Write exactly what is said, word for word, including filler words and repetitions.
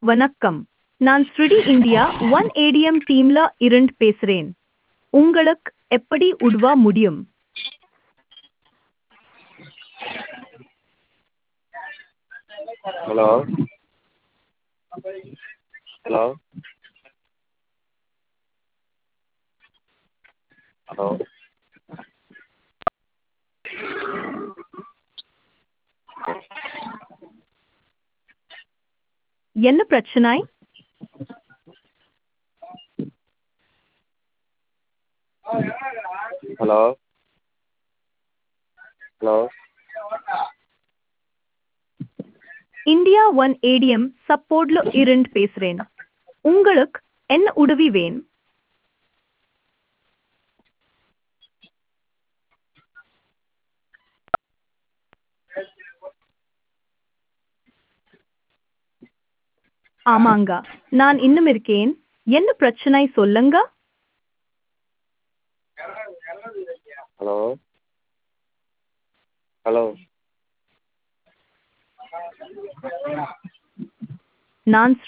வணக்கம். நான் ஸ்ருடி India one ATM டீம்ல இருந்து பேசுறேன். உங்களுக்கு எப்படி உதவ முடியும்? ஹலோ ஹலோ ஹலோ என்ன பிரச்சனை? Hello hello India one ATM சப்போர்ட்ல இருந்து பேசுறேன். உங்களுக்கு என்ன உதவி வேணும்? ஆமாங்க, நான் இன்னும் இருக்கேன். என்ன பிரச்சனை சொல்லுங்க. ஹலோ ஹலோ நான்